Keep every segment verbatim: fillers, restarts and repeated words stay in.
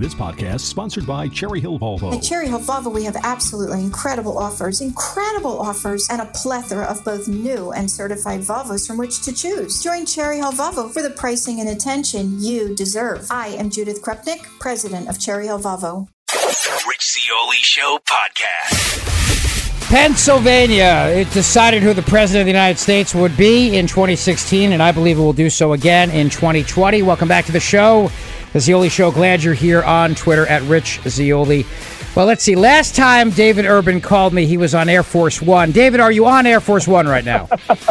This podcast is sponsored by Cherry Hill Volvo. At Cherry Hill Volvo, we have absolutely incredible offers, incredible offers, and a plethora of both new and certified Volvos from which to choose. Join Cherry Hill Volvo for the pricing and attention you deserve. I am Judith Krupnik, president of Cherry Hill Volvo. The Rich Zeoli Show podcast. Pennsylvania, it decided who the president of the United States would be in twenty sixteen, and I believe it will do so again in twenty twenty. Welcome back to the show. The Zeoli Show. Glad you're here on Twitter at Rich Zeoli. Well, let's see. Last time David Urban called me, he was on Air Force One. David, are you on Air Force One right now?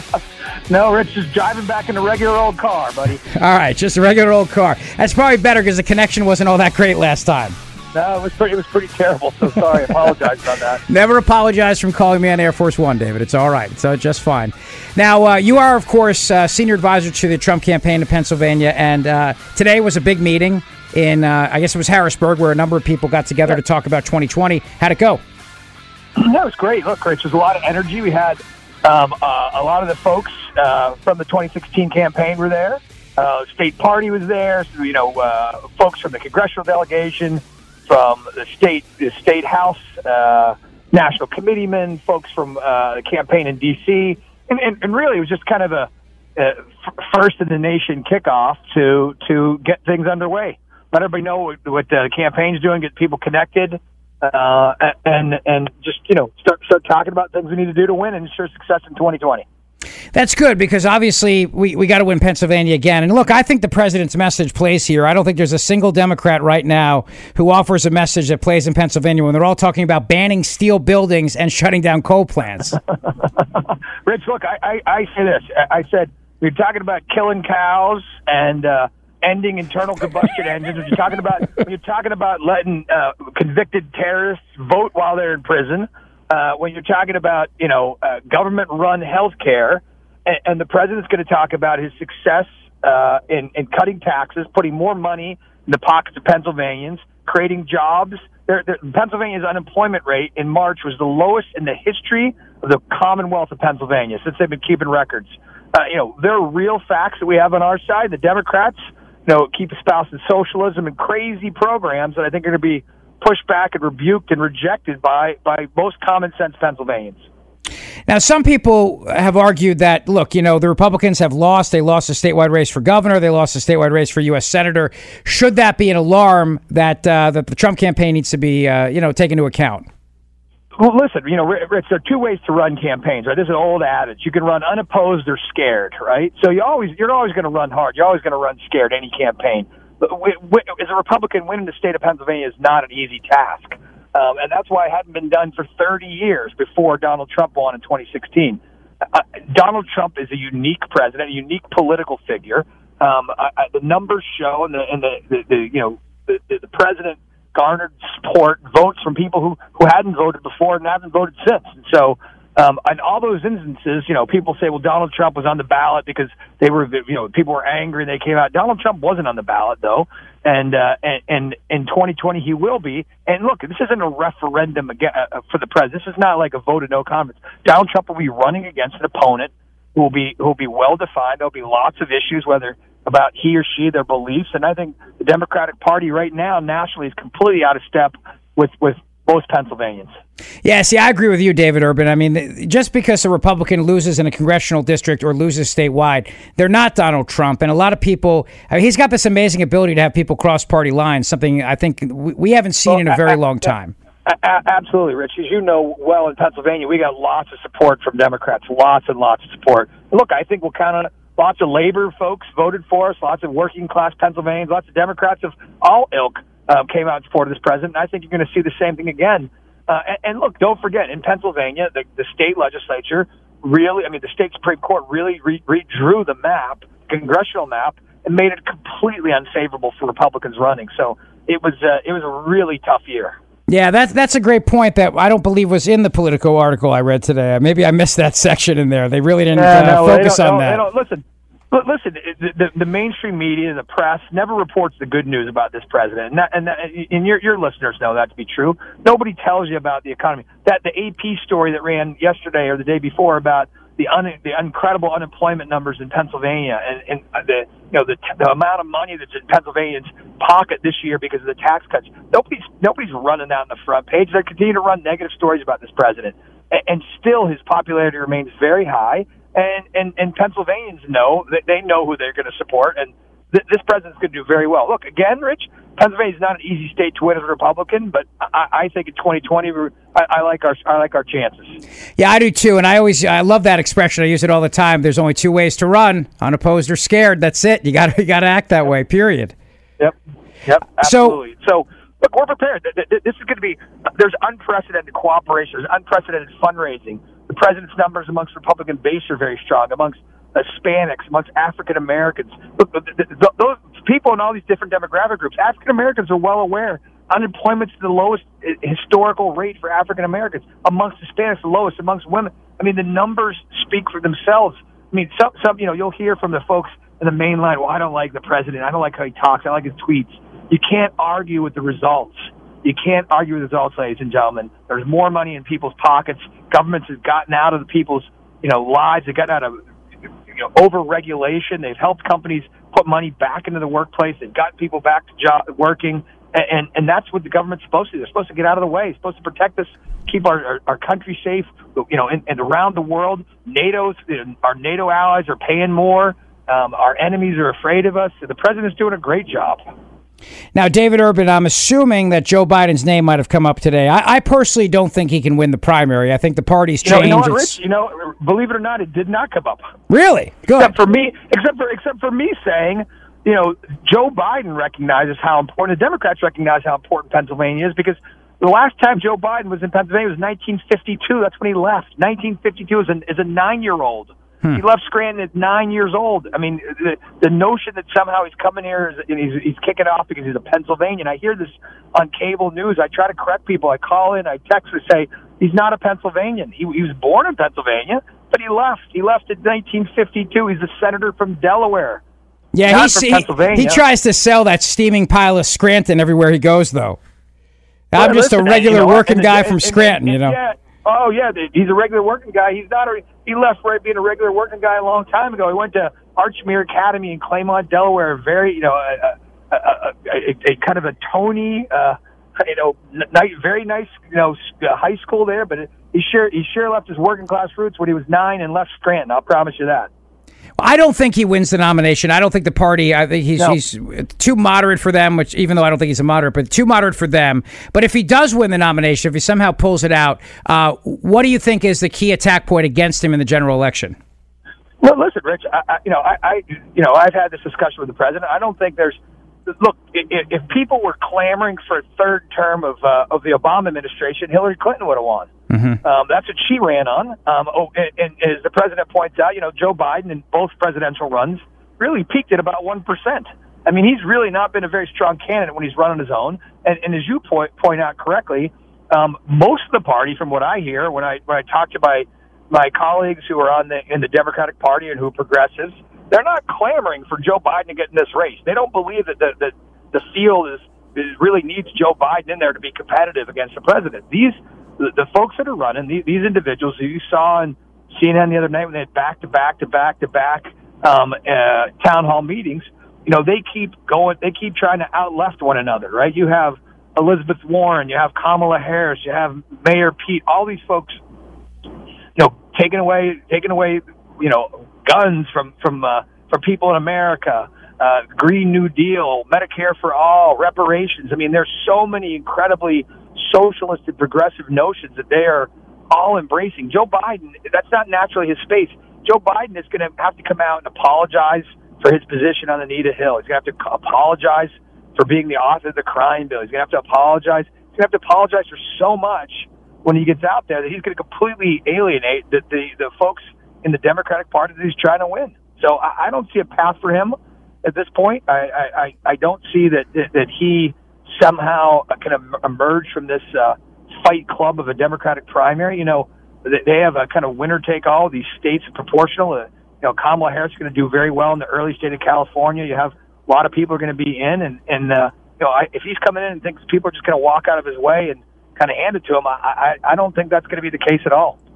No, Rich is driving back in a regular old car, buddy. All right, just a regular old car. That's probably better because the connection wasn't all that great last time. No, it was pretty, it was pretty terrible, so sorry. I apologize about that. Never apologize for calling me on Air Force One, David. It's all right. It's uh, just fine. Now, uh, you are, of course, uh, senior advisor to the Trump campaign in Pennsylvania, and uh, today was a big meeting in, uh, I guess it was Harrisburg, where a number of people got together to talk about twenty twenty. How'd it go? That was great. Look, Rich, there's a lot of energy. We had um, uh, a lot of the folks uh, from the twenty sixteen campaign were there. Uh, state party was there. So, you know, uh, folks from the congressional delegation, from the state, the state house, uh, national committeemen, folks from uh, the campaign in D C, and, and, and really it was just kind of a, a f- first in the nation kickoff to to get things underway. Let everybody know what, what the campaign's doing, get people connected, uh, and and just you know start start talking about things we need to do to win and ensure success in twenty twenty. That's good because obviously we, we got to win Pennsylvania again. And look, I think the president's message plays here. I don't think there's a single Democrat right now who offers a message that plays in Pennsylvania when they're all talking about banning steel buildings and shutting down coal plants. Rich, look, I, I, I say this. I said we're talking about killing cows and uh, ending internal combustion engines. When you're talking about when you're talking about letting uh, convicted terrorists vote while they're in prison. Uh, when you're talking about, you know, uh, government-run health care, and, and the president's going to talk about his success uh, in, in cutting taxes, putting more money in the pockets of Pennsylvanians, creating jobs. They're, they're, Pennsylvania's unemployment rate in March was the lowest in the history of the Commonwealth of Pennsylvania since they've been keeping records. Uh, you know, there are real facts that we have on our side. The Democrats, you know, keep espousing socialism and crazy programs that I think are going to be pushed back and rebuked and rejected by, by most common sense Pennsylvanians. Now, some people have argued that, look, you know, the Republicans have lost. They lost a statewide race for governor. They lost a statewide race for U S senator. Should that be an alarm that uh, that the Trump campaign needs to be, uh, you know, taken into account? Well, listen, you know, Rich, there are two ways to run campaigns, right? This is an old adage. You can run unopposed or scared, right? So you always, you're always going to run hard. You're always going to run scared, any campaign. As a Republican, winning the state of Pennsylvania is not an easy task. Um, and that's why it hadn't been done for thirty years before Donald Trump won in twenty sixteen. Uh, Donald Trump is a unique president, a unique political figure. Um, I, I, the numbers show, and the, and the, the, the you know, the, the, the president garnered support, votes from people who, who hadn't voted before and haven't voted since. And so, Um, in all those instances, you know, people say, well, Donald Trump was on the ballot because they were, you know, people were angry and they came out. Donald Trump wasn't on the ballot, though. And, uh, and, and in twenty twenty, he will be. And look, this isn't a referendum again, uh, for the president. This is not like a vote of no confidence. Donald Trump will be running against an opponent who will be, who will be well defined. There'll be lots of issues, whether about he or she, their beliefs. And I think the Democratic Party right now nationally is completely out of step with, with, most Pennsylvanians. Yeah, see, I agree with you, David Urban. I mean, just because a Republican loses in a congressional district or loses statewide, they're not Donald Trump. And a lot of people, I mean, he's got this amazing ability to have people cross party lines, something I think we, we haven't seen well, in a very I, long time. I, I, absolutely, Rich. As you know well, in Pennsylvania, we got lots of support from Democrats, lots and lots of support. Look, I think we'll count on it. Lots of labor folks voted for us, lots of working class Pennsylvanians, lots of Democrats of all ilk Uh, came out in support of this president. And I think you're going to see the same thing again. Uh, and, and look, don't forget, in Pennsylvania, the, the state legislature really, I mean, the state Supreme Court really re- redrew the map, congressional map, and made it completely unfavorable for Republicans running. So it was uh, it was a really tough year. Yeah, that's that's a great point that I don't believe was in the Politico article I read today. Maybe I missed that section in there. They really didn't uh, no, focus on that. They don't, listen, But listen, the, the, the mainstream media, the press, never reports the good news about this president, and, that, and, that, and your, your listeners know that to be true. Nobody tells you about the economy. That the A P story that ran yesterday or the day before about the un, the incredible unemployment numbers in Pennsylvania and, and the you know, the, the amount of money that's in Pennsylvanians' pocket this year because of the tax cuts. Nobody's nobody's running that on the front page. They continue to run negative stories about this president, and, and still his popularity remains very high. And and, and Pennsylvanians know that they know who they're going to support, and th- this president's going to do very well. Look, again, Rich, Pennsylvania's not an easy state to win as a Republican, but I, I think in twenty twenty, I, I like our I like our chances. Yeah, I do too, and I always I love that expression. I use it all the time. There's only two ways to run: unopposed or scared. That's it. You got you got to act that way. Period. Yep. Yep. Absolutely. So, so look, we're prepared. This is going to be. There's unprecedented cooperation. There's unprecedented fundraising. The president's numbers amongst Republican base are very strong. Amongst Hispanics, amongst African Americans. Look, those people in all these different demographic groups, African Americans are well aware unemployment's the lowest historical rate for African Americans. Amongst Hispanics, the lowest. Amongst women, I mean, the numbers speak for themselves. I mean, some, some, you know, you'll hear from the folks in the main line, well, I don't like the president. I don't like how he talks. I like his tweets. You can't argue with the results. You can't argue with the results, ladies and gentlemen. There's more money in people's pockets. Governments have gotten out of the people's, you know, lives. They've gotten out of You know, over-regulation. They've helped companies put money back into the workplace. They've got people back to job working, and, and and that's what the government's supposed to do. They're supposed to get out of the way. It's supposed to protect us, keep our our, our country safe. You know, and, and around the world, NATO's our NATO allies are paying more. Um, our enemies are afraid of us. The president's doing a great job. Now, David Urban, I'm assuming that Joe Biden's name might have come up today. I, I personally don't think he can win the primary. I think the party's changed. You know, you know what, Rich? You know, believe it or not, it did not come up. Really? Good. Except for me, except for except for me saying, you know, Joe Biden recognizes how important, the Democrats recognize how important Pennsylvania is, because the last time Joe Biden was in Pennsylvania was nineteen fifty-two. That's when he left. nineteen fifty-two is a, is a nine-year-old. Hmm. He left Scranton at nine years old. I mean, the, the notion that somehow he's coming here is, and he's, he's kicking off because he's a Pennsylvanian. I hear this on cable news. I try to correct people. I call in, I text and say, he's not a Pennsylvanian. He, he was born in Pennsylvania, but he left. He left in nineteen fifty-two. He's a senator from Delaware. Yeah, he's, he, he tries to sell that steaming pile of Scranton everywhere he goes, though. I'm well, just listen, a regular you know, working and, guy and, from and, Scranton, and, and, you know. Yeah. Oh, yeah, he's a regular working guy. He's not a, he left right being a regular working guy a long time ago. He went to Archmere Academy in Claymont, Delaware. Very, you know, a, a, a, a, a kind of a Tony, uh, you know, nice, very nice, you know, high school there. But it, he sure he sure left his working class roots when he was nine and left Scranton. I'll promise you that. I don't think he wins the nomination. I don't think the party, I think he's, no. he's too moderate for them, which even though I don't think he's a moderate, but too moderate for them. But if he does win the nomination, if he somehow pulls it out, uh, what do you think is the key attack point against him in the general election? Well, listen, Rich, I, I, you know, I, I, you know, I've had this discussion with the president. I don't think there's, look, if, if people were clamoring for a third term of uh, of the Obama administration, Hillary Clinton would have won. Mm-hmm. Um, that's what she ran on. Um, oh, and, and as the president points out, you know, Joe Biden in both presidential runs really peaked at about one percent. I mean, he's really not been a very strong candidate when he's run on his own. And, and as you point, point out correctly, um, most of the party, from what I hear, when I when I talk to my my colleagues who are on the in the Democratic Party and who are progressives, they're not clamoring for Joe Biden to get in this race. They don't believe that the the, the field is, is really needs Joe Biden in there to be competitive against the president. These the, the folks that are running, these, these individuals who you saw on C N N the other night when they had back to back to back to back um, uh, town hall meetings, you know, they keep going. They keep trying to out-left one another, right? You have Elizabeth Warren, you have Kamala Harris, you have Mayor Pete. All these folks, you know, taking away, taking away, you know, guns from from uh, from people in America. Uh, Green New Deal, Medicare for all, reparations. I mean, there's so many incredibly socialist and progressive notions that they are all embracing. Joe Biden, that's not naturally his space. Joe Biden is going to have to come out and apologize for his position on Anita Hill. He's going to have to apologize for being the author of the crime bill. He's going to have to apologize. He's going to have to apologize for so much when he gets out there that he's going to completely alienate the, the, the folks in the Democratic Party that he's trying to win. So I, I don't see a path for him at this point. I, I, I don't see that, that, that he somehow can emerge from this uh, fight club of a Democratic primary. You know, they have a kind of winner-take-all. These states are proportional. Uh, you know, Kamala Harris is going to do very well in the early state of California. You have a lot of people are going to be in, and, and uh, you know, I, if he's coming in and thinks people are just going to walk out of his way and kind of hand it to him, I, I, I don't think that's going to be the case at all.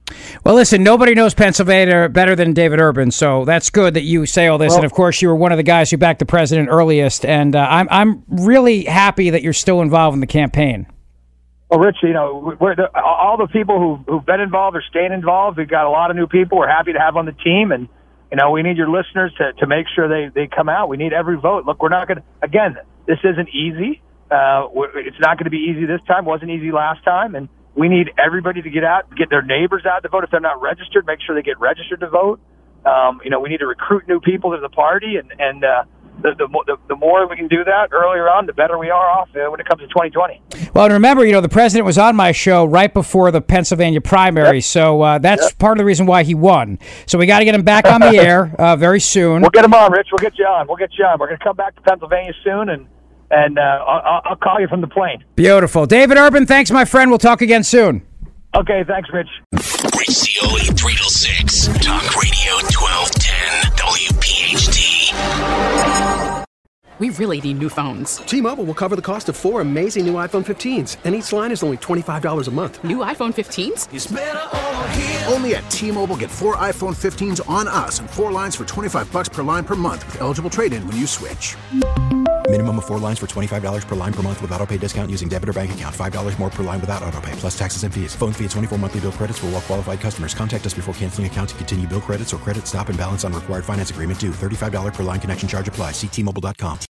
Well, listen, nobody knows Pennsylvania better than David Urban, so that's good that you say all this. Well, and, of course, you were one of the guys who backed the president earliest, and uh, I'm I'm really happy that you're still involved in the campaign. Well, Rich, you know, we're the, all the people who, who've been involved are staying involved. We've got a lot of new people we're happy to have on the team, and, you know, we need your listeners to, to make sure they, they come out. We need every vote. Look, we're not going to – again, this isn't easy. Uh, it's not going to be easy this time. It wasn't easy last time, and we need everybody to get out, get their neighbors out to vote. If they're not registered, make sure they get registered to vote. Um, you know, we need to recruit new people to the party, and, and uh, the, the, the, the more we can do that earlier on, the better we are off uh, when it comes to twenty twenty. Well, and remember, you know, the president was on my show right before the Pennsylvania primary, yep. so uh, that's yep. part of the reason why he won. So we got to get him back on the air uh, very soon. We'll get him on, Rich. We'll get you on. We'll get you on. We're going to come back to Pennsylvania soon, and and uh, I'll, I'll call you from the plane. Beautiful. David Urban, thanks, my friend. We'll talk again soon. Okay, thanks, Rich. Rich Zeoli, three till six. Talk Radio twelve ten W P H T. We really need new phones. T-Mobile will cover the cost of four amazing new iPhone fifteens, and each line is only twenty-five dollars a month. New iPhone fifteens? It's better over here. Only at T-Mobile, get four iPhone fifteens on us and four lines for twenty-five bucks per line per month with eligible trade-in when you switch. Minimum of four lines for twenty-five dollars per line per month with autopay discount using debit or bank account. five dollars more per line without autopay, plus taxes and fees. Phone fee at twenty-four monthly bill credits for well-qualified customers. Contact us before canceling account to continue bill credits or credit stop and balance on required finance agreement due. thirty-five dollars per line connection charge applies. See T Mobile dot com.